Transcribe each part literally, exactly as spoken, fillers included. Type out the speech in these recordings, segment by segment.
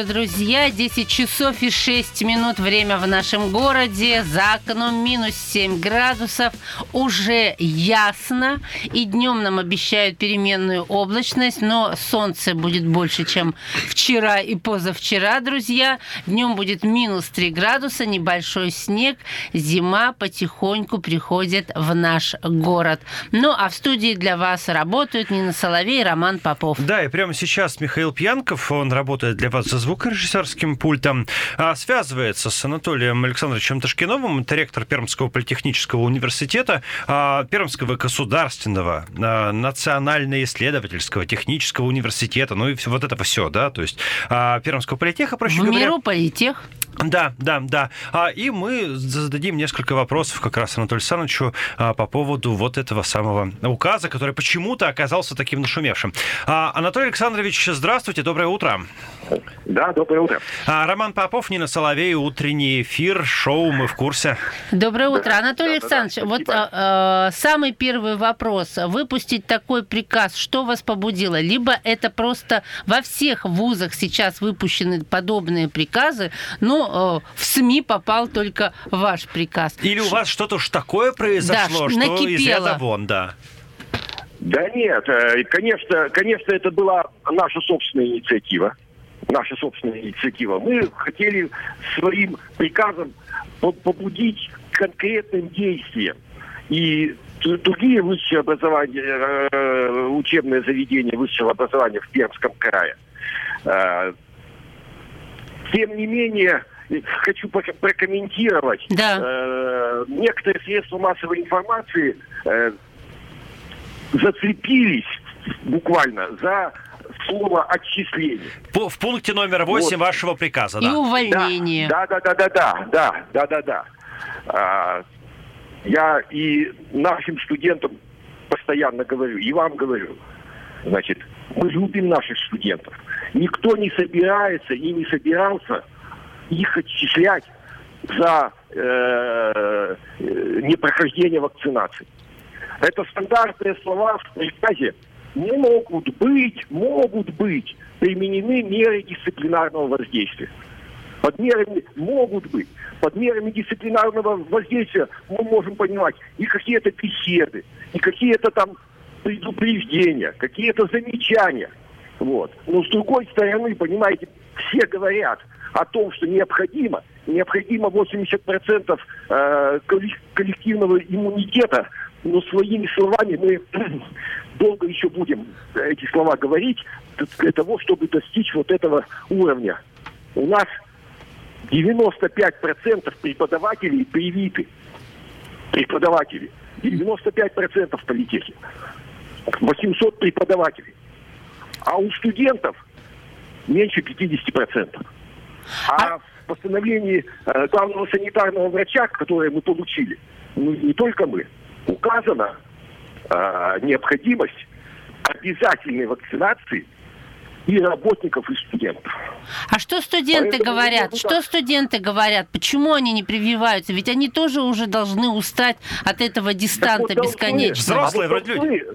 утро, друзья. десять часов и шесть минут. Время в нашем городе. За окном минус семь градусов. Уже ясно. И днем нам обещают переменную облачность. Но солнце будет больше, чем вчера и позавчера, друзья. Днем будет минус три градуса. Небольшой снег. Зима потихоньку приходит в наш город. Ну, а в студии для вас работают Нина Соловей и Роман Попов. Да, и прямо сейчас Михаил Пьянков, он работает для вас за звукорежиссерским пультом, связывается с Анатолием Александровичем Ташкиновым, это ректор Пермского политехнического университета, Пермского государственного национально-исследовательского технического университета, ну и вот это все, да, то есть Пермского политеха, проще в говоря. миру политех. Да, да, да. И мы зададим несколько вопросов как раз Анатолию Александровичу по поводу вот этого самого указа, который почему-то оказался таким нашумевшим. Анатолий Александрович, здравствуйте, доброе утро. Да, доброе утро. Роман Попов, Нина Соловей, утренний эфир, шоу «Мы в курсе». Доброе утро. Да, Анатолий да, Александрович, да, вот э, самый первый вопрос. Выпустить такой приказ, что вас побудило? Либо это просто во всех вузах сейчас выпущены подобные приказы, но в СМИ попал только ваш приказ. Или у вас что-то уж такое произошло, да, что накипело. из ряда вон, да. Да нет, конечно, конечно, это была наша собственная инициатива. Наша собственная инициатива. Мы хотели своим приказом побудить к конкретным действиям. И другие высшие образования, учебные заведения высшего образования в Пермском крае. Тем не менее, хочу прокомментировать. Да. Э, некоторые средства массовой информации э, зацепились буквально за слово «отчисление». По, в пункте номер восемь вот. Вашего приказа, да? И увольнение. Да, да, да, да, да, да, да, да, да. А, я и нашим студентам постоянно говорю, и вам говорю, значит, мы любим наших студентов. Никто не собирается и не собирался их отчислять за э, непрохождение вакцинации. Это стандартные слова в приказе. Не могут быть, могут быть применены меры дисциплинарного воздействия. Под мерами могут быть. Под мерами дисциплинарного воздействия мы можем понимать и какие-то беседы, и какие-то там предупреждения, какие-то замечания. Вот. Но с другой стороны, понимаете, все говорят о том, что необходимо, необходимо восемьдесят процентов э, коллективного иммунитета, но своими словами мы долго еще будем эти слова говорить для того, чтобы достичь вот этого уровня. У нас девяносто пять процентов преподавателей привиты. Преподаватели. девяносто пять процентов в политехе. восемьсот преподавателей. А у студентов меньше пятьдесят процентов. А в постановлении э, главного санитарного врача, которое мы получили, ну, не только мы, указана э, необходимость обязательной вакцинации и работников, и студентов. А что студенты Поэтому говорят? Что студенты говорят? Почему они не прививаются? Ведь они тоже уже должны устать от этого дистанта вот бесконечного. Взрослые а вот вроде люди.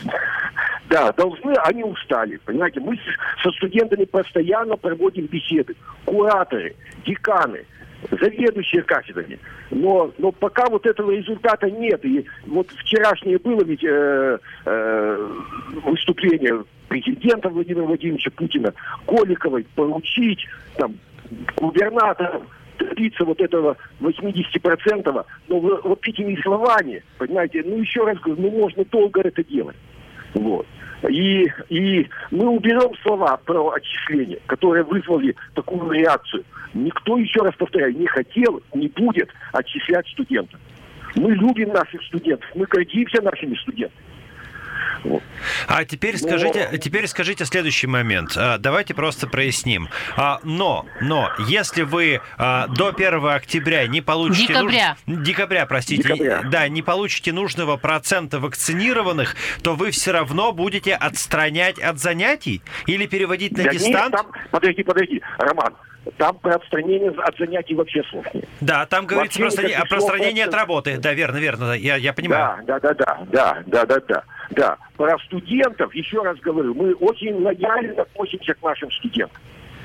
Да, должны, они устали. Понимаете, мы со студентами постоянно проводим беседы. Кураторы, деканы, заведующие кафедрами. Но, но пока вот этого результата нет. И вот вчерашнее было ведь э, э, выступление президента Владимира Владимировича Путина, Голиковой поручить там, губернаторам добиться вот этого восемьдесят процентов. Но вот этими словами, понимаете, ну еще раз говорю, ну можно долго это делать. Вот. И, и мы уберем слова про отчисления, которые вызвали такую реакцию. Никто, еще раз повторяю, не хотел, не будет отчислять студентов. Мы любим наших студентов, мы гордимся нашими студентами. Вот. А теперь скажите, но... теперь скажите следующий момент. Давайте просто проясним. Но, но, если вы до первого октября не получите... Декабря. Нуж... Декабря, простите. Декабря. Да, не получите нужного процента вакцинированных, то вы все равно будете отстранять от занятий? Или переводить на да дистант? Нет, там... Подожди, подожди, Роман. Там про отстранение от занятий вообще слов нет. Да, там говорится про, отстранение, про отстранение от работы. Да, верно, верно, я, я понимаю. Да, да, да, да, да, да, да, да. Про студентов, еще раз говорю, мы очень лояльно относимся к нашим студентам.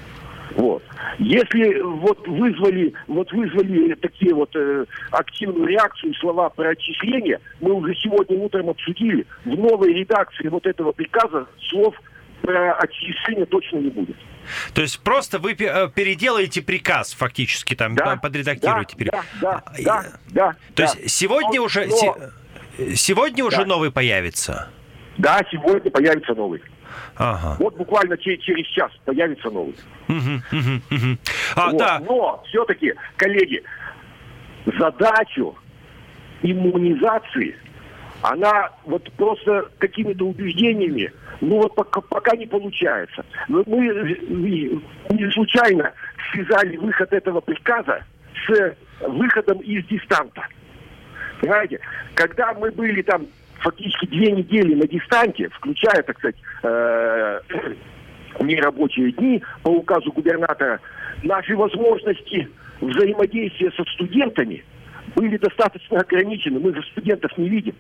Вот. Если вот вызвали, вот вызвали такие вот э, активную реакцию слова про отчисление, мы уже сегодня утром обсудили, в новой редакции вот этого приказа слов про отчисление точно не будет. То есть просто вы переделаете приказ фактически, там, да, подредактируете. Да, да, да, да, да. То да. есть сегодня но, уже, но... сегодня да. уже новый появится? Да, сегодня появится новый. Ага. Вот буквально через, через час появится новый. Угу, угу, угу. А, вот. да. Но все-таки, коллеги, задачу иммунизации, она вот просто какими-то убеждениями, ну вот пока, пока не получается. Мы, мы не случайно связали выход этого приказа с выходом из дистанта. Понимаете? Когда мы были там фактически две недели на дистанте, включая, так сказать, э, нерабочие дни по указу губернатора, наши возможности взаимодействия со студентами были достаточно ограничены. Мы же студентов не видим.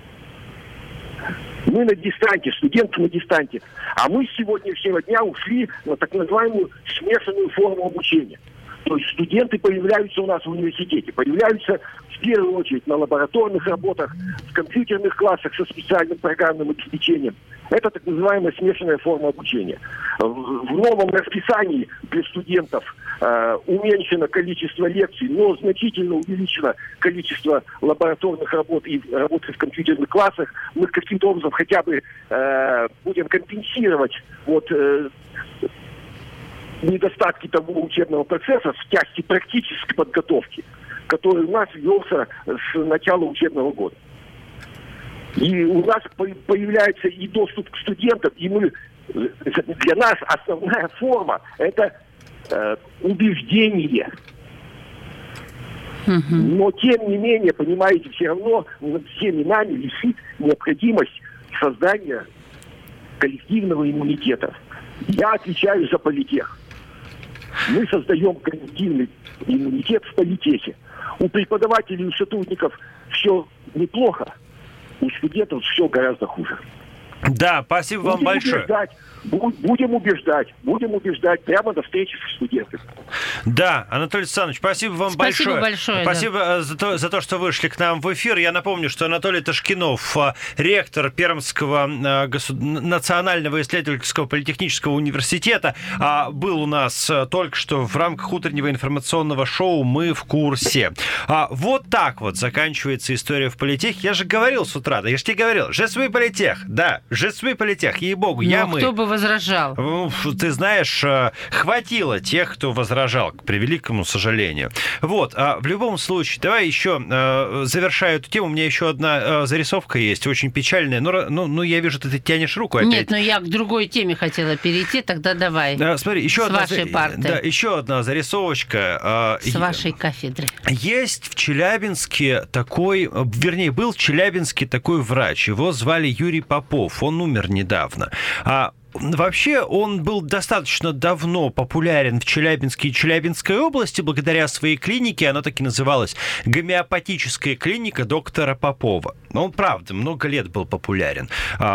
Мы на дистанте, студенты на дистанте. А мы с сегодняшнего дня ушли на так называемую смешанную форму обучения. То есть студенты появляются у нас в университете, появляются в первую очередь на лабораторных работах, в компьютерных классах со специальным программным обеспечением. Это так называемая смешанная форма обучения. В новом расписании для студентов э, уменьшено количество лекций, но значительно увеличено количество лабораторных работ и работы в компьютерных классах. Мы каким-то образом хотя бы э, будем компенсировать вот, э, недостатки того учебного процесса в части практической подготовки, который у нас велся с начала учебного года. И у нас появляется и доступ к студентам, и мы, для нас основная форма – это э, убеждение. Mm-hmm. Но, тем не менее, понимаете, все равно над всеми нами висит необходимость создания коллективного иммунитета. Я отвечаю за политех. Мы создаем коллективный иммунитет в политехе. У преподавателей и у сотрудников все неплохо, у студентов все гораздо хуже. Да, спасибо вам будем большое. Убеждать, будем убеждать, будем убеждать прямо до встречи с студентами. Да, Анатолий Александрович, спасибо вам спасибо большое. большое. Спасибо да. за, то, за то, что вышли к нам в эфир. Я напомню, что Анатолий Ташкинов, ректор Пермского государ... национального исследовательского политехнического университета, был у нас только что в рамках утреннего информационного шоу «Мы в курсе». Вот так вот заканчивается история в политехе. Я же говорил с утра, да я же тебе говорил, «Je suis политех», да, «Je suis политех», ей-богу, ну, я а мы. кто бы возражал? Ты знаешь, хватило тех, кто возражал, к превеликому сожалению. Вот, а в любом случае, давай еще завершаю эту тему. У меня еще одна зарисовка есть, очень печальная. Ну, ну, ну я вижу, ты, ты тянешь руку опять. Нет, но я к другой теме хотела перейти, тогда давай. Да, смотри, еще С одна, вашей парты. Да, еще одна зарисовочка. С вашей кафедры. Есть в Челябинске такой, вернее, был в Челябинске такой врач. Его звали Юрий Попов. Он умер недавно. А вообще, он был достаточно давно популярен в Челябинске и Челябинской области благодаря своей клинике. Она так и называлась гомеопатическая клиника доктора Попова. Он, правда, много лет был популярен.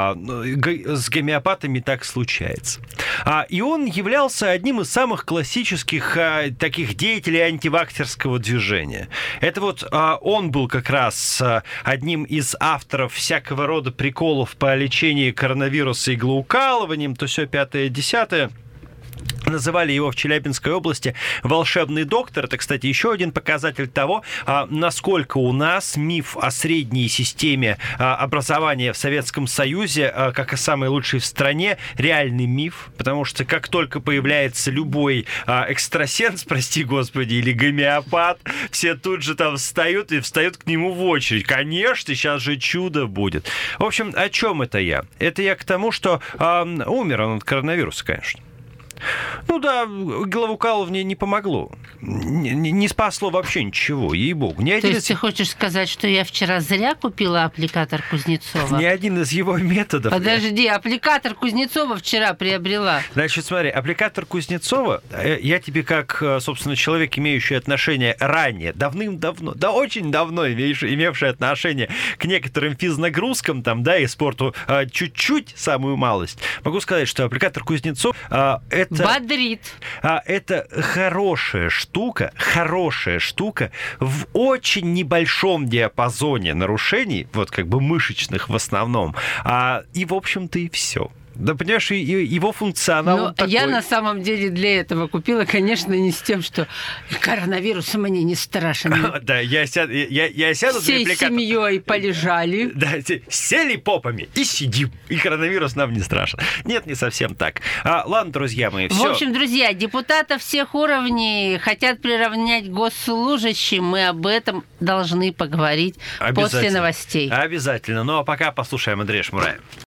С гомеопатами так случается. И он являлся одним из самых классических таких деятелей антиваксерского движения. Это вот он был как раз одним из авторов всякого рода приколов по лечению коронавируса иглоукалыванием, то все пятое-десятое. Называли его в Челябинской области «волшебный доктор». Это, кстати, еще один показатель того, насколько у нас миф о средней системе образования в Советском Союзе, как о самой лучшей в стране, реальный миф. Потому что как только появляется любой экстрасенс, прости господи, или гомеопат, все тут же там встают и встают к нему в очередь. Конечно, сейчас же чудо будет. В общем, о чем это я? Это я к тому, что умер он от коронавируса, конечно. Ну да, иглоукалывание не помогло. Не, не спасло вообще ничего, ей-богу. Ни То один есть из... ты хочешь сказать, что я вчера зря купила аппликатор Кузнецова? Ни один из его методов... Подожди, аппликатор Кузнецова вчера приобрела. Значит, смотри, аппликатор Кузнецова, я тебе как, собственно, человек, имеющий отношение ранее, давным-давно, да очень давно имеющий, имевший отношение к некоторым физнагрузкам там, да, и спорту чуть-чуть, самую малость, могу сказать, что аппликатор Кузнецов — это это... Бодрит. А, это хорошая штука, хорошая штука в очень небольшом диапазоне нарушений, вот как бы мышечных в основном. А, и, в общем-то, и все. Да, понимаешь, и, и его функционал Но такой. я на самом деле для этого купила, конечно, не с тем, что коронавирус мне не страшен. Да, я сяду, я, я сяду Всей семьей полежали. Да, сели попами и сидим. И коронавирус нам не страшен. Нет, не совсем так. А, ладно, друзья мои, все. В общем, друзья, депутатов всех уровней хотят приравнять к госслужащим. Мы об этом должны поговорить после новостей. Обязательно. Ну а пока послушаем Андрея Шмурая.